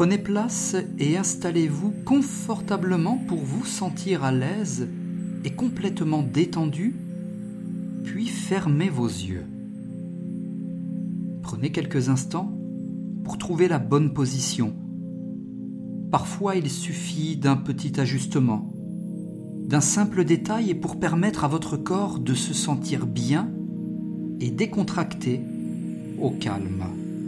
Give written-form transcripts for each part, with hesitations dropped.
Prenez place et installez-vous confortablement pour vous sentir à l'aise et complètement détendu, puis fermez vos yeux. Prenez quelques instants pour trouver la bonne position. Parfois, il suffit d'un petit ajustement, d'un simple détail et pour permettre à votre corps de se sentir bien et décontracté au calme.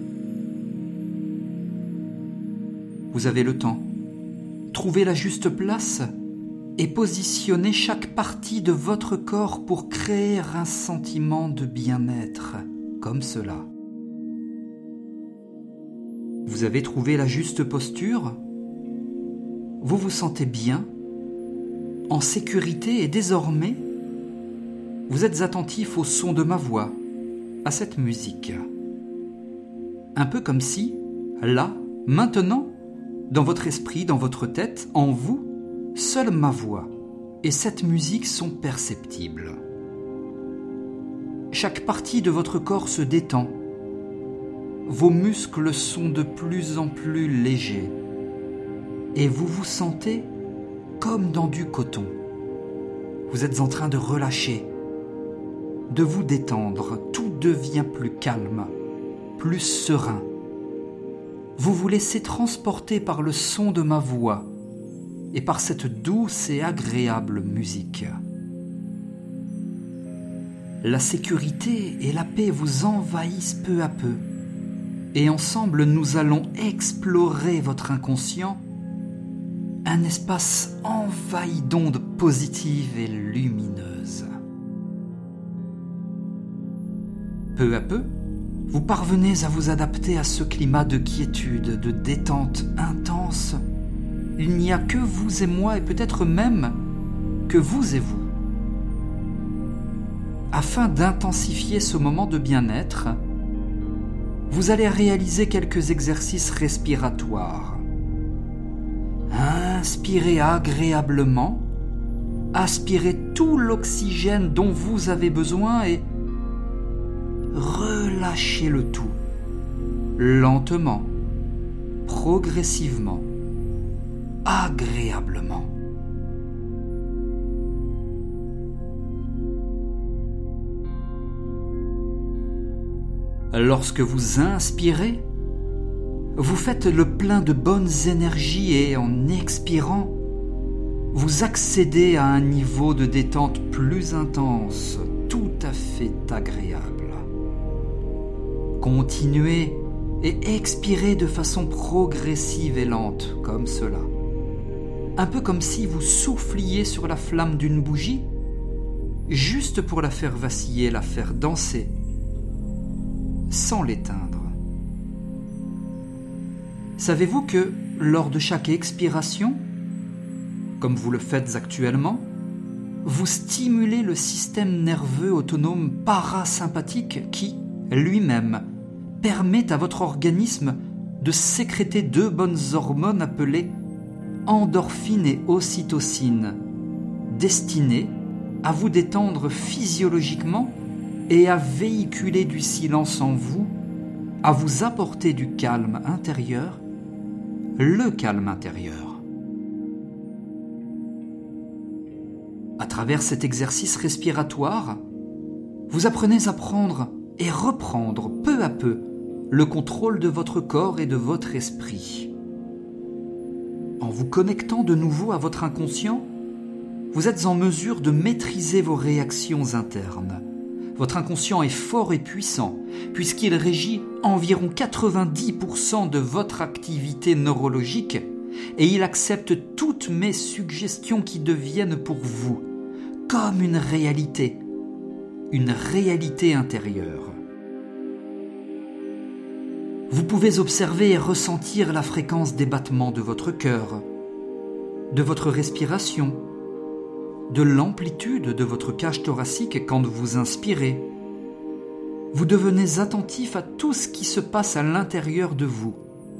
Vous avez le temps. Trouvez la juste place et positionnez chaque partie de votre corps pour créer un sentiment de bien-être, comme cela. Vous avez trouvé la juste posture? Vous vous sentez bien, en sécurité et désormais, vous êtes attentif au son de ma voix, à cette musique. Un peu comme si, là, maintenant, dans votre esprit, dans votre tête, en vous, seule ma voix et cette musique sont perceptibles. Chaque partie de votre corps se détend. Vos muscles sont de plus en plus légers et vous vous sentez comme dans du coton. Vous êtes en train de relâcher, de vous détendre. Tout devient plus calme, plus serein. Vous vous laissez transporter par le son de ma voix et par cette douce et agréable musique. La sécurité et la paix vous envahissent peu à peu et ensemble nous allons explorer votre inconscient, un espace envahi d'ondes positives et lumineuses. Peu à peu, vous parvenez à vous adapter à ce climat de quiétude, de détente intense. Il n'y a que vous et moi et peut-être même que vous et vous. Afin d'intensifier ce moment de bien-être, vous allez réaliser quelques exercices respiratoires. Inspirez agréablement, aspirez tout l'oxygène dont vous avez besoin et relâchez le tout, lentement, progressivement, agréablement. Lorsque vous inspirez, vous faites le plein de bonnes énergies et en expirant, vous accédez à un niveau de détente plus intense, tout à fait agréable. Continuez et expirez de façon progressive et lente, comme cela. Un peu comme si vous souffliez sur la flamme d'une bougie, juste pour la faire vaciller, la faire danser, sans l'éteindre. Savez-vous que, lors de chaque expiration, comme vous le faites actuellement, vous stimulez le système nerveux autonome parasympathique qui, lui-même, permet à votre organisme de sécréter deux bonnes hormones appelées endorphine et ocytocine, destinées à vous détendre physiologiquement et à véhiculer du silence en vous, à vous apporter du calme intérieur, le calme intérieur. À travers cet exercice respiratoire, vous apprenez à prendre et reprendre peu à peu le contrôle de votre corps et de votre esprit. En vous connectant de nouveau à votre inconscient, vous êtes en mesure de maîtriser vos réactions internes. Votre inconscient est fort et puissant, puisqu'il régit environ 90% de votre activité neurologique et il accepte toutes mes suggestions qui deviennent pour vous comme une réalité intérieure. Vous pouvez observer et ressentir la fréquence des battements de votre cœur, de votre respiration, de l'amplitude de votre cage thoracique quand vous inspirez. Vous devenez attentif à tout ce qui se passe à l'intérieur de vous.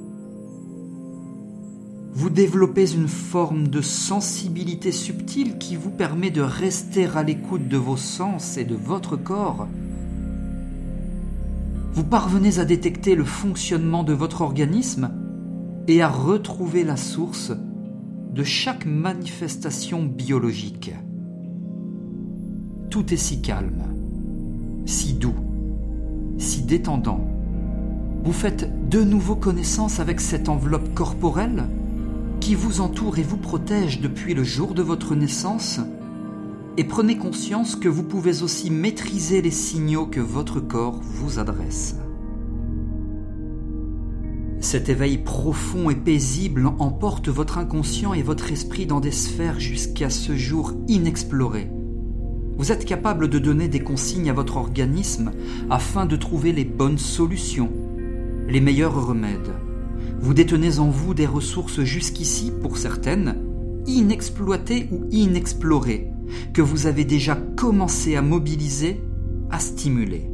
Vous développez une forme de sensibilité subtile qui vous permet de rester à l'écoute de vos sens et de votre corps. Vous parvenez à détecter le fonctionnement de votre organisme et à retrouver la source de chaque manifestation biologique. Tout est si calme, si doux, si détendant. Vous faites de nouveau connaissance avec cette enveloppe corporelle qui vous entoure et vous protège depuis le jour de votre naissance, et prenez conscience que vous pouvez aussi maîtriser les signaux que votre corps vous adresse. Cet éveil profond et paisible emporte votre inconscient et votre esprit dans des sphères jusqu'à ce jour inexplorées. Vous êtes capable de donner des consignes à votre organisme afin de trouver les bonnes solutions, les meilleurs remèdes. Vous détenez en vous des ressources jusqu'ici, pour certaines, inexploitées ou inexplorées, que vous avez déjà commencé à mobiliser, à stimuler.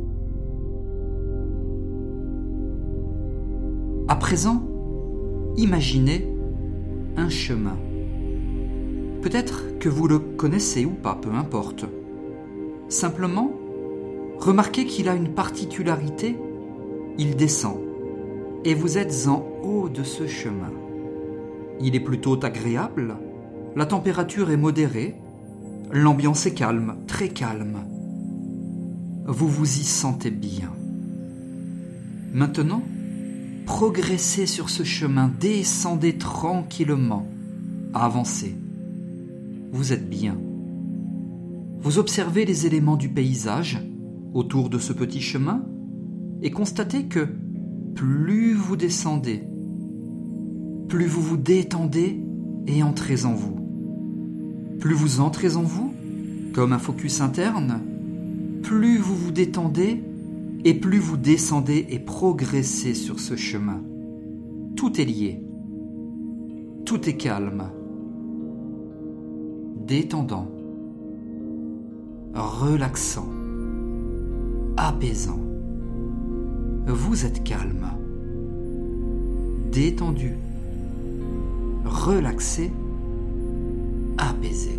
À présent, imaginez un chemin. Peut-être que vous le connaissez ou pas, peu importe. Simplement, remarquez qu'il a une particularité, il descend, et vous êtes en haut de ce chemin. Il est plutôt agréable, la température est modérée, l'ambiance est calme, très calme. Vous vous y sentez bien. Maintenant, progressez sur ce chemin, descendez tranquillement, avancez. Vous êtes bien. Vous observez les éléments du paysage autour de ce petit chemin et constatez que plus vous descendez, plus vous vous détendez et entrez en vous. Plus vous entrez en vous, comme un focus interne, plus vous vous détendez et plus vous descendez et progressez sur ce chemin. Tout est lié. Tout est calme, détendant, relaxant, apaisant. Vous êtes calme, détendu, relaxé, apaisé.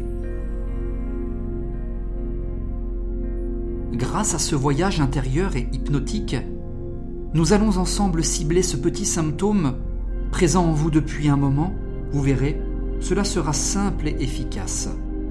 Grâce à ce voyage intérieur et hypnotique, nous allons ensemble cibler ce petit symptôme présent en vous depuis un moment. Vous verrez, cela sera simple et efficace.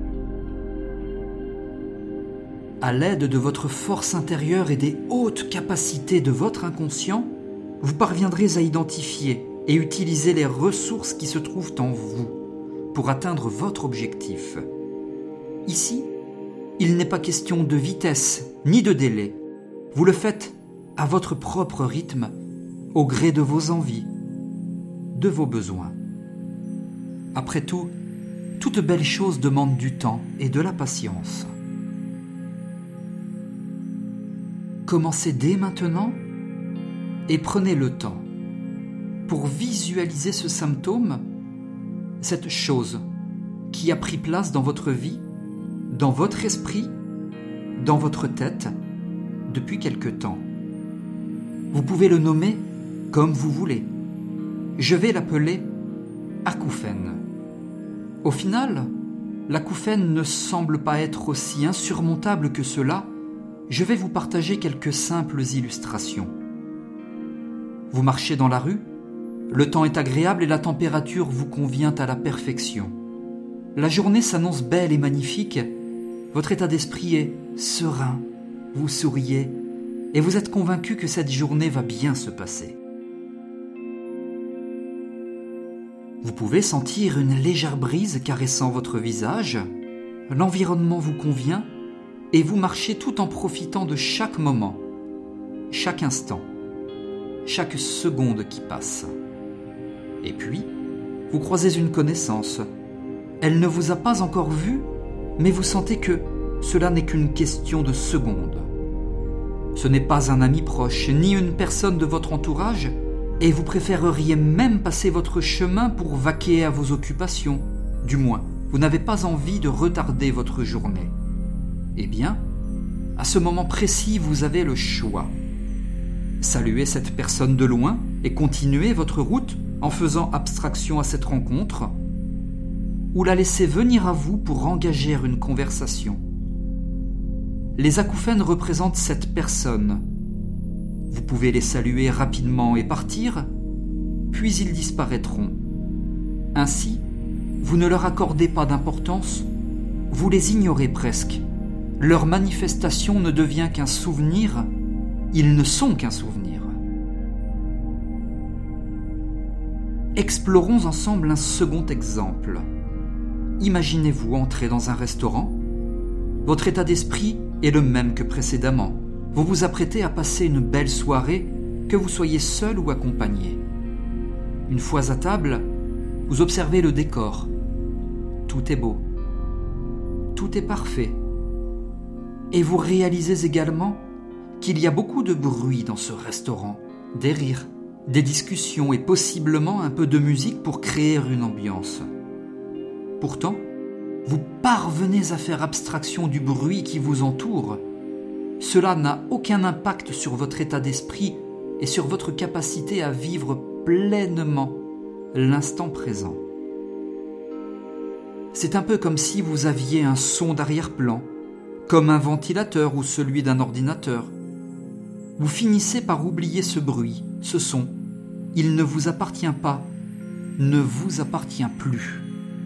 À l'aide de votre force intérieure et des hautes capacités de votre inconscient, vous parviendrez à identifier et utiliser les ressources qui se trouvent en vous pour atteindre votre objectif. Ici, il n'est pas question de vitesse ni de délai. Vous le faites à votre propre rythme, au gré de vos envies, de vos besoins. Après tout, toute belle chose demande du temps et de la patience. Commencez dès maintenant et prenez le temps pour visualiser ce symptôme, cette chose qui a pris place dans votre vie, dans votre esprit, dans votre tête, depuis quelque temps. Vous pouvez le nommer comme vous voulez. Je vais l'appeler acouphène. Au final, l'acouphène ne semble pas être aussi insurmontable que cela. Je vais vous partager quelques simples illustrations. Vous marchez dans la rue, le temps est agréable et la température vous convient à la perfection. La journée s'annonce belle et magnifique, votre état d'esprit est serein, vous souriez et vous êtes convaincu que cette journée va bien se passer. Vous pouvez sentir une légère brise caressant votre visage, l'environnement vous convient et vous marchez tout en profitant de chaque moment, chaque instant, chaque seconde qui passe. Et puis, vous croisez une connaissance. Elle ne vous a pas encore vu, mais vous sentez que cela n'est qu'une question de secondes. Ce n'est pas un ami proche, ni une personne de votre entourage, et vous préféreriez même passer votre chemin pour vaquer à vos occupations. Du moins, vous n'avez pas envie de retarder votre journée. Eh bien, à ce moment précis, vous avez le choix. Saluer cette personne de loin et continuer votre route en faisant abstraction à cette rencontre, ou la laisser venir à vous pour engager une conversation. Les acouphènes représentent cette personne. Vous pouvez les saluer rapidement et partir, puis ils disparaîtront. Ainsi, vous ne leur accordez pas d'importance, vous les ignorez presque. Leur manifestation ne devient qu'un souvenir, ils ne sont qu'un souvenir. Explorons ensemble un second exemple. Imaginez-vous entrer dans un restaurant. Votre état d'esprit est le même que précédemment. Vous vous apprêtez à passer une belle soirée, que vous soyez seul ou accompagné. Une fois à table, vous observez le décor. Tout est beau. Tout est parfait. Et vous réalisez également qu'il y a beaucoup de bruit dans ce restaurant, des rires, des discussions et possiblement un peu de musique pour créer une ambiance. Pourtant, vous parvenez à faire abstraction du bruit qui vous entoure. Cela n'a aucun impact sur votre état d'esprit et sur votre capacité à vivre pleinement l'instant présent. C'est un peu comme si vous aviez un son d'arrière-plan, comme un ventilateur ou celui d'un ordinateur. Vous finissez par oublier ce bruit, ce son. Il ne vous appartient pas, ne vous appartient plus.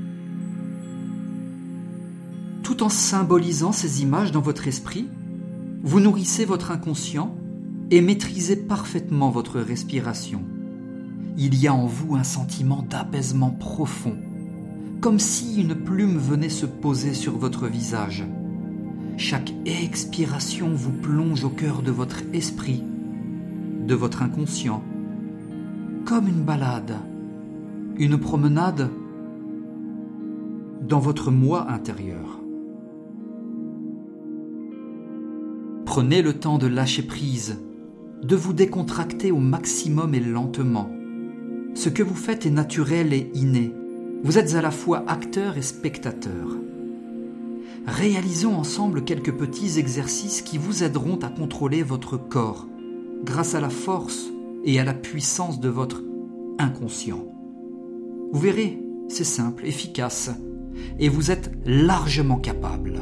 Tout en symbolisant ces images dans votre esprit, vous nourrissez votre inconscient et maîtrisez parfaitement votre respiration. Il y a en vous un sentiment d'apaisement profond, comme si une plume venait se poser sur votre visage. Chaque expiration vous plonge au cœur de votre esprit, de votre inconscient, comme une balade, une promenade dans votre moi intérieur. Prenez le temps de lâcher prise, de vous décontracter au maximum et lentement. Ce que vous faites est naturel et inné. Vous êtes à la fois acteur et spectateur. Réalisons ensemble quelques petits exercices qui vous aideront à contrôler votre corps grâce à la force et à la puissance de votre inconscient. Vous verrez, c'est simple, efficace, et vous êtes largement capable.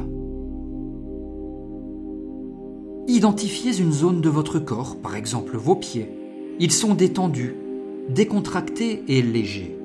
Identifiez une zone de votre corps, par exemple vos pieds. Ils sont détendus, décontractés et légers.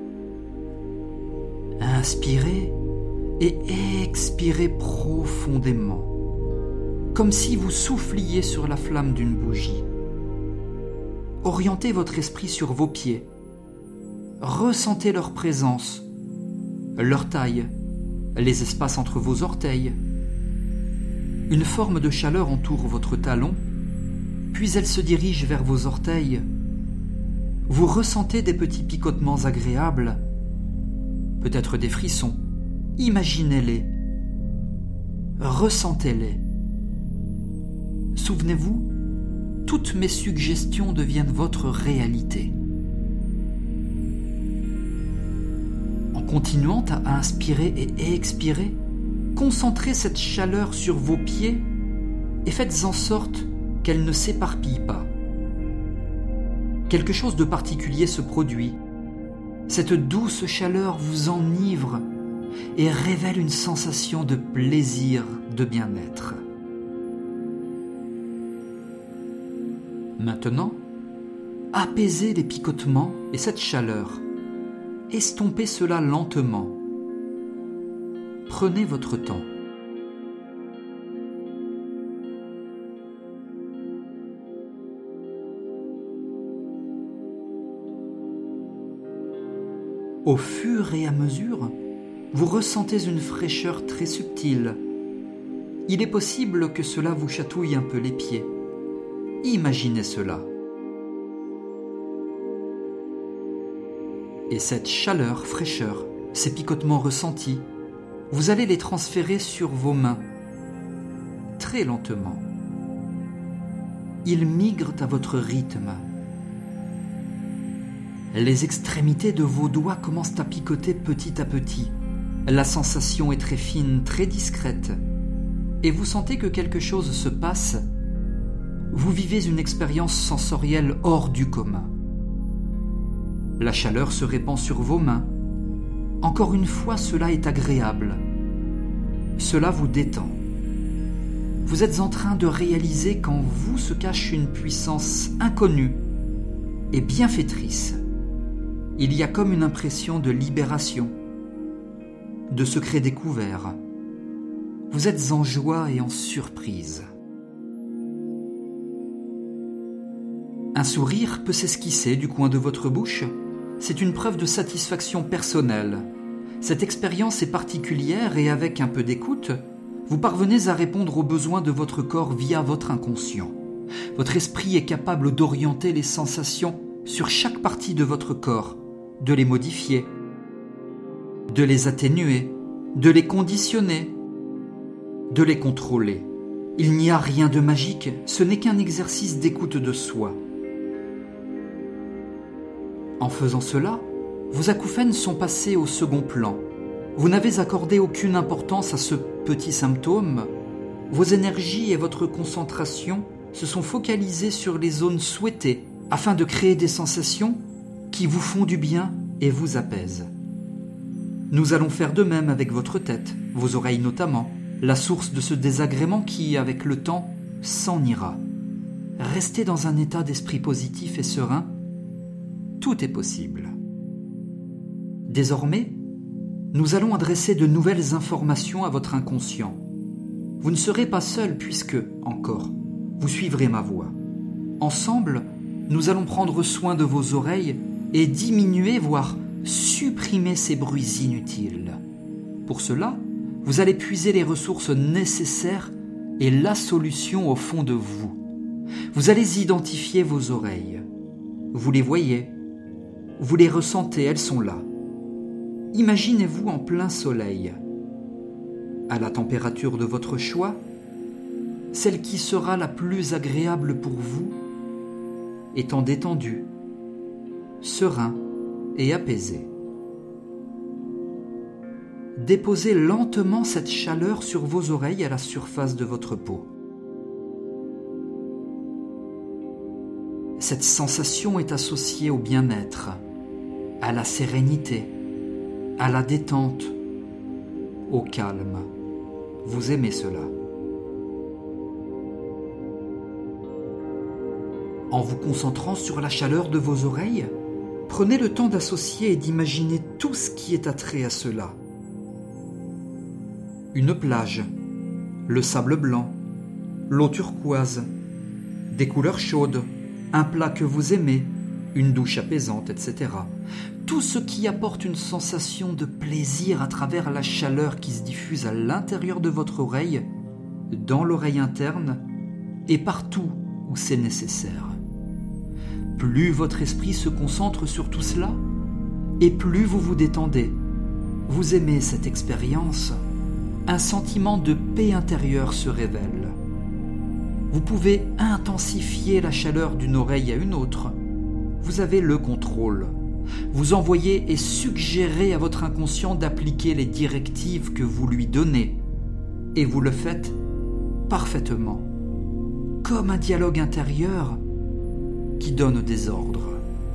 Inspirez et expirez profondément, comme si vous souffliez sur la flamme d'une bougie. Orientez votre esprit sur vos pieds. Ressentez leur présence, leur taille, les espaces entre vos orteils. Une forme de chaleur entoure votre talon, puis elle se dirige vers vos orteils. Vous ressentez des petits picotements agréables, peut-être des frissons. Imaginez-les, ressentez-les. Souvenez-vous, toutes mes suggestions deviennent votre réalité. En continuant à inspirer et expirer, concentrez cette chaleur sur vos pieds et faites en sorte qu'elle ne s'éparpille pas. Quelque chose de particulier se produit. Cette douce chaleur vous enivre et révèle une sensation de plaisir, de bien-être. Maintenant, apaisez les picotements et cette chaleur. Estompez cela lentement. Prenez votre temps. Au fur et à mesure, vous ressentez une fraîcheur très subtile. Il est possible que cela vous chatouille un peu les pieds. Imaginez cela. Et cette chaleur, fraîcheur, ces picotements ressentis, vous allez les transférer sur vos mains, très lentement. Ils migrent à votre rythme. Les extrémités de vos doigts commencent à picoter petit à petit. La sensation est très fine, très discrète. Et vous sentez que quelque chose se passe. Vous vivez une expérience sensorielle hors du commun. La chaleur se répand sur vos mains. Encore une fois, cela est agréable. Cela vous détend. Vous êtes en train de réaliser qu'en vous se cache une puissance inconnue et bienfaitrice. il y a comme une impression de libération, de secrets découverts. Vous êtes en joie et en surprise. Un sourire peut s'esquisser du coin de votre bouche. C'est une preuve de satisfaction personnelle. Cette expérience est particulière et avec un peu d'écoute, vous parvenez à répondre aux besoins de votre corps via votre inconscient. Votre esprit est capable d'orienter les sensations sur chaque partie de votre corps, de les modifier, de les atténuer, de les conditionner, de les contrôler. Il n'y a rien de magique, ce n'est qu'un exercice d'écoute de soi. En faisant cela, vos acouphènes sont passés au second plan. Vous n'avez accordé aucune importance à ce petit symptôme. Vos énergies et votre concentration se sont focalisées sur les zones souhaitées afin de créer des sensations qui vous font du bien et vous apaisent. Nous allons faire de même avec votre tête, vos oreilles notamment, la source de ce désagrément qui, avec le temps, s'en ira. Restez dans un état d'esprit positif et serein. Tout est possible. Désormais, nous allons adresser de nouvelles informations à votre inconscient. Vous ne serez pas seul puisque, encore, vous suivrez ma voix. Ensemble, nous allons prendre soin de vos oreilles et diminuer, voire supprimer ces bruits inutiles. Pour cela, vous allez puiser les ressources nécessaires et la solution au fond de vous. Vous allez identifier vos oreilles. Vous les voyez, vous les ressentez, elles sont là. Imaginez-vous en plein soleil, à la température de votre choix, celle qui sera la plus agréable pour vous, étant détendu, serein et apaisé. Déposez lentement cette chaleur sur vos oreilles à la surface de votre peau. Cette sensation est associée au bien-être, à la sérénité, à la détente, au calme. Vous aimez cela. En vous concentrant sur la chaleur de vos oreilles, prenez le temps d'associer et d'imaginer tout ce qui est attrait à cela. Une plage, le sable blanc, l'eau turquoise, des couleurs chaudes, un plat que vous aimez, une douche apaisante, etc. Tout ce qui apporte une sensation de plaisir à travers la chaleur qui se diffuse à l'intérieur de votre oreille, dans l'oreille interne et partout où c'est nécessaire. Plus votre esprit se concentre sur tout cela, et plus vous vous détendez. Vous aimez cette expérience. Un sentiment de paix intérieure se révèle. Vous pouvez intensifier la chaleur d'une oreille à une autre. Vous avez le contrôle. Vous envoyez et suggérez à votre inconscient d'appliquer les directives que vous lui donnez. Et vous le faites parfaitement, comme un dialogue intérieur qui donne des ordres.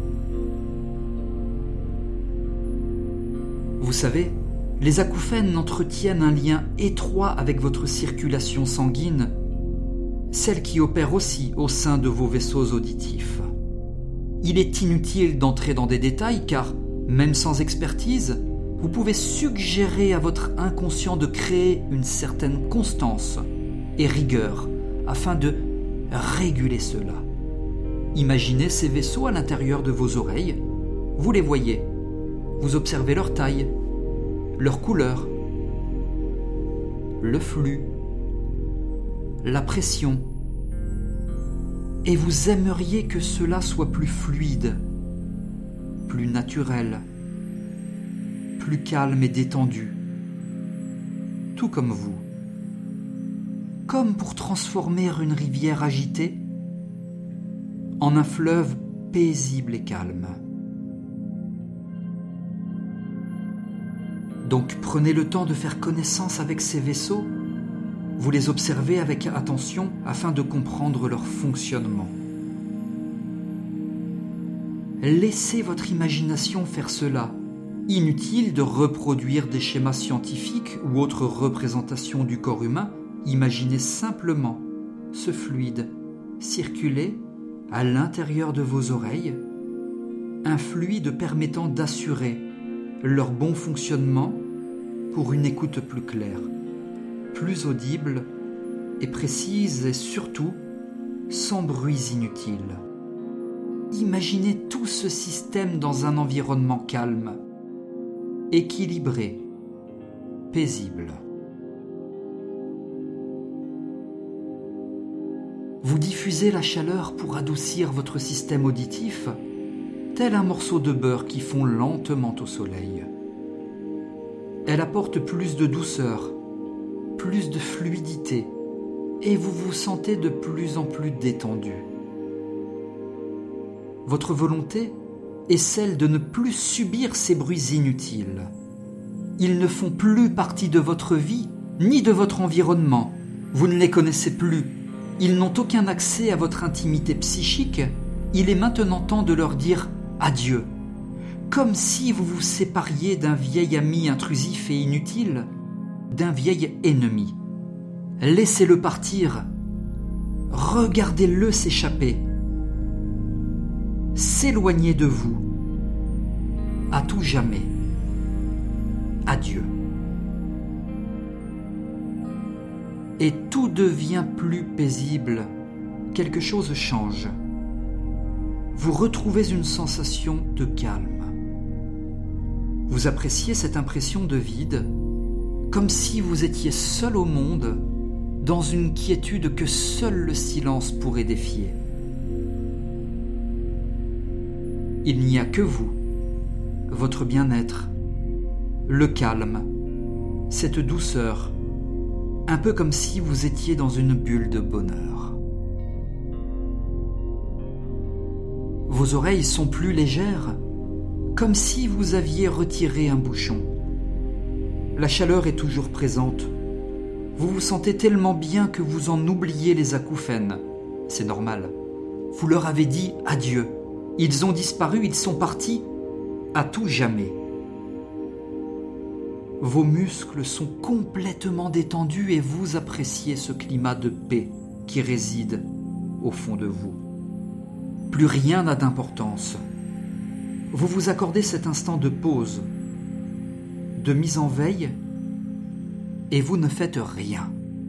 Vous savez, les acouphènes entretiennent un lien étroit avec votre circulation sanguine, celle qui opère aussi au sein de vos vaisseaux auditifs. Il est inutile d'entrer dans des détails car, même sans expertise, vous pouvez suggérer à votre inconscient de créer une certaine constance et rigueur afin de réguler cela. Imaginez ces vaisseaux à l'intérieur de vos oreilles, vous les voyez, vous observez leur taille, leur couleur, le flux, la pression, et vous aimeriez que cela soit plus fluide, plus naturel, plus calme et détendu, tout comme vous. Comme pour transformer une rivière agitée en un fleuve paisible et calme. Donc prenez le temps de faire connaissance avec ces vaisseaux. Vous les observez avec attention afin de comprendre leur fonctionnement. Laissez votre imagination faire cela. Inutile de reproduire des schémas scientifiques ou autres représentations du corps humain. Imaginez simplement ce fluide circuler à l'intérieur de vos oreilles un fluide permettant d'assurer leur bon fonctionnement pour une écoute plus claire, plus audible et précise et surtout sans bruits inutiles. Imaginez tout ce système dans un environnement calme, équilibré, paisible. Vous diffusez la chaleur pour adoucir votre système auditif, tel un morceau de beurre qui fond lentement au soleil. Elle apporte plus de douceur, plus de fluidité, et vous vous sentez de plus en plus détendu. Votre volonté est celle de ne plus subir ces bruits inutiles. Ils ne font plus partie de votre vie, ni de votre environnement. Vous ne les connaissez plus. Ils n'ont aucun accès à votre intimité psychique. Il est maintenant temps de leur dire adieu. Comme si vous vous sépariez d'un vieil ami intrusif et inutile, d'un vieil ennemi. Laissez-le partir. Regardez-le s'échapper. S'éloigner de vous. À tout jamais. Adieu. Et tout devient plus paisible. Quelque chose change. Vous retrouvez une sensation de calme. Vous appréciez cette impression de vide, comme si vous étiez seul au monde, dans une quiétude que seul le silence pourrait défier. Il n'y a que vous, votre bien-être, le calme, cette douceur, un peu comme si vous étiez dans une bulle de bonheur. Vos oreilles sont plus légères, comme si vous aviez retiré un bouchon. La chaleur est toujours présente. Vous vous sentez tellement bien que vous en oubliez les acouphènes. C'est normal. Vous leur avez dit adieu. Ils ont disparu, ils sont partis à tout jamais. Vos muscles sont complètement détendus et vous appréciez ce climat de paix qui réside au fond de vous. Plus rien n'a d'importance. Vous vous accordez cet instant de pause, de mise en veille, et vous ne faites rien.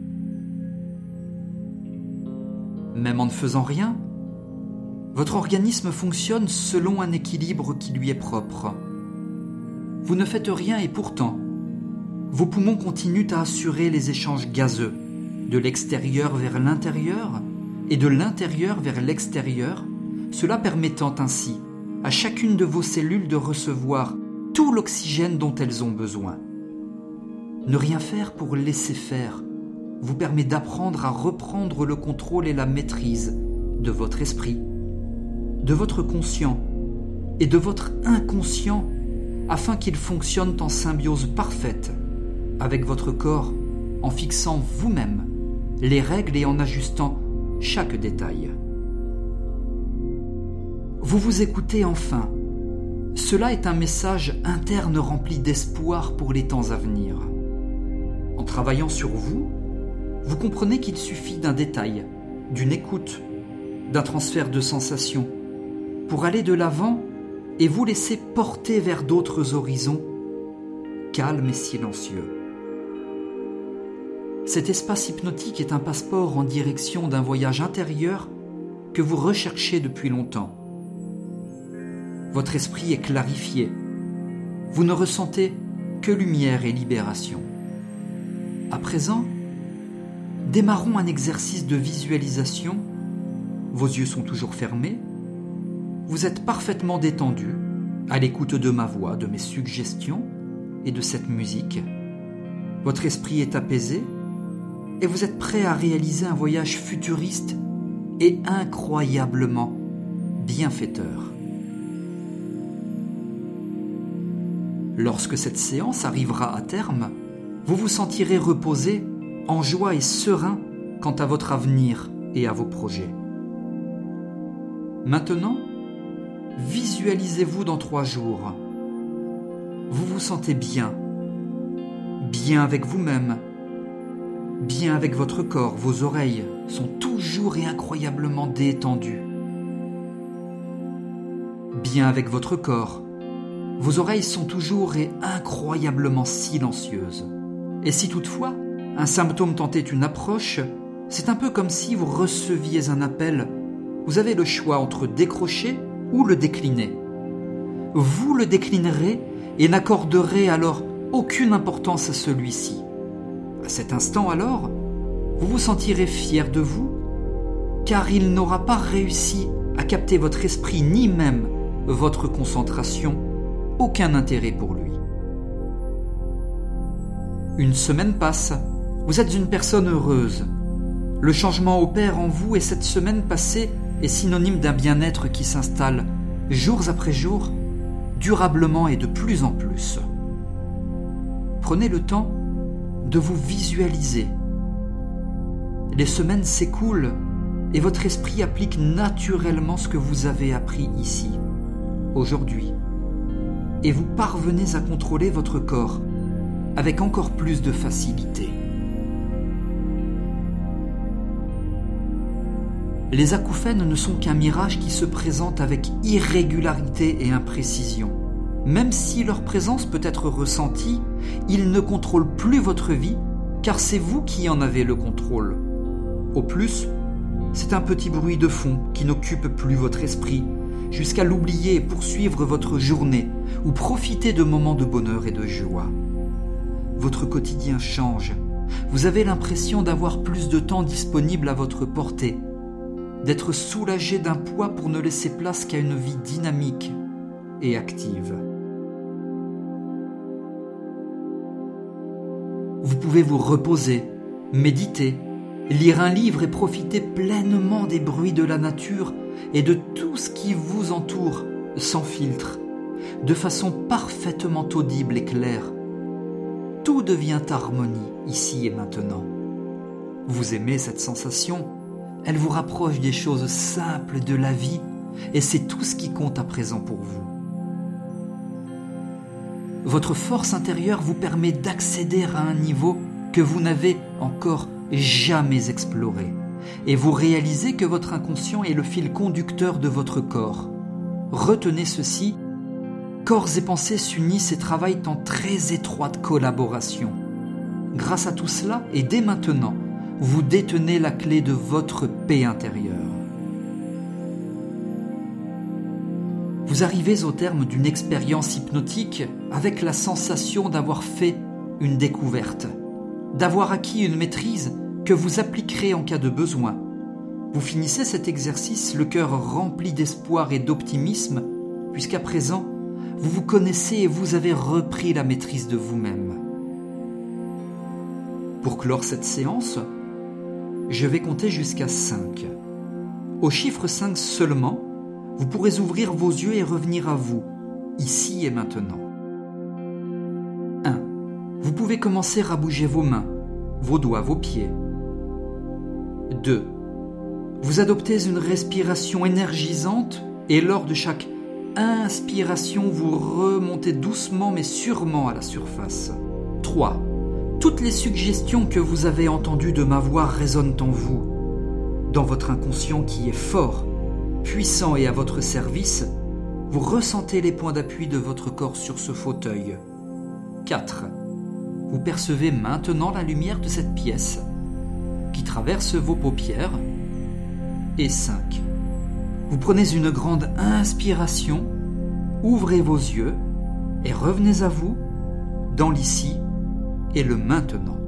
Même en ne faisant rien, votre organisme fonctionne selon un équilibre qui lui est propre. Vous ne faites rien et pourtant, vos poumons continuent à assurer les échanges gazeux, de l'extérieur vers l'intérieur et de l'intérieur vers l'extérieur, cela permettant ainsi à chacune de vos cellules de recevoir tout l'oxygène dont elles ont besoin. Ne rien faire pour laisser faire vous permet d'apprendre à reprendre le contrôle et la maîtrise de votre esprit, de votre conscient et de votre inconscient afin qu'ils fonctionnent en symbiose parfaite avec votre corps en fixant vous-même les règles et en ajustant chaque détail. Vous vous écoutez enfin. Cela est un message interne rempli d'espoir pour les temps à venir. En travaillant sur vous, vous comprenez qu'il suffit d'un détail, d'une écoute, d'un transfert de sensations, pour aller de l'avant et vous laisser porter vers d'autres horizons, calmes et silencieux. Cet espace hypnotique est un passeport en direction d'un voyage intérieur que vous recherchez depuis longtemps. Votre esprit est clarifié. Vous ne ressentez que lumière et libération. À présent, démarrons un exercice de visualisation. Vos yeux sont toujours fermés. Vous êtes parfaitement détendu, à l'écoute de ma voix, de mes suggestions et de cette musique. Votre esprit est apaisé et vous êtes prêt à réaliser un voyage futuriste et incroyablement bienfaiteur. Lorsque cette séance arrivera à terme, vous vous sentirez reposé, en joie et serein quant à votre avenir et à vos projets. Maintenant, visualisez-vous dans 3 jours. Vous vous sentez bien, bien avec vous-même, bien avec votre corps, vos oreilles sont toujours et incroyablement détendues. bien avec votre corps. Vos oreilles sont toujours et incroyablement silencieuses. Et si toutefois, un symptôme tentait une approche, c'est un peu comme si vous receviez un appel. Vous avez le choix entre décrocher ou le décliner. Vous le déclinerez et n'accorderez alors aucune importance à celui-ci. À cet instant alors, vous vous sentirez fier de vous, car il n'aura pas réussi à capter votre esprit ni même votre concentration, aucun intérêt pour lui. Une semaine passe, vous êtes une personne heureuse. Le changement opère en vous et cette semaine passée est synonyme d'un bien-être qui s'installe, jours après jour, durablement et de plus en plus. Prenez le temps de vous visualiser. Les semaines s'écoulent et votre esprit applique naturellement ce que vous avez appris ici, aujourd'hui. Et vous parvenez à contrôler votre corps avec encore plus de facilité. Les acouphènes ne sont qu'un mirage qui se présente avec irrégularité et imprécision. Même si leur présence peut être ressentie, ils ne contrôlent plus votre vie, car c'est vous qui en avez le contrôle. Au plus, c'est un petit bruit de fond qui n'occupe plus votre esprit, jusqu'à l'oublier et poursuivre votre journée, ou profiter de moments de bonheur et de joie. Votre quotidien change. Vous avez l'impression d'avoir plus de temps disponible à votre portée, d'être soulagé d'un poids pour ne laisser place qu'à une vie dynamique et active. Vous pouvez vous reposer, méditer, lire un livre et profiter pleinement des bruits de la nature et de tout ce qui vous entoure, sans filtre, de façon parfaitement audible et claire. Tout devient harmonie, ici et maintenant. Vous aimez cette sensation ? Elle vous rapproche des choses simples de la vie et c'est tout ce qui compte à présent pour vous. Votre force intérieure vous permet d'accéder à un niveau que vous n'avez encore jamais exploré et vous réalisez que votre inconscient est le fil conducteur de votre corps. Retenez ceci, corps et pensées s'unissent et travaillent en très étroite collaboration. Grâce à tout cela et dès maintenant, vous détenez la clé de votre paix intérieure. Vous arrivez au terme d'une expérience hypnotique avec la sensation d'avoir fait une découverte, d'avoir acquis une maîtrise que vous appliquerez en cas de besoin. Vous finissez cet exercice le cœur rempli d'espoir et d'optimisme, puisqu'à présent, vous vous connaissez et vous avez repris la maîtrise de vous-même. Pour clore cette séance, je vais compter jusqu'à 5. Au chiffre 5 seulement, vous pourrez ouvrir vos yeux et revenir à vous, ici et maintenant. 1. Vous pouvez commencer à bouger vos mains, vos doigts, vos pieds. 2. Vous adoptez une respiration énergisante et lors de chaque inspiration, vous remontez doucement mais sûrement à la surface. 3. Toutes les suggestions que vous avez entendues de ma voix résonnent en vous. Dans votre inconscient qui est fort, puissant et à votre service, vous ressentez les points d'appui de votre corps sur ce fauteuil. 4. Vous percevez maintenant la lumière de cette pièce qui traverse vos paupières. Et 5. Vous prenez une grande inspiration, ouvrez vos yeux et revenez à vous dans l'ici et le maintenant.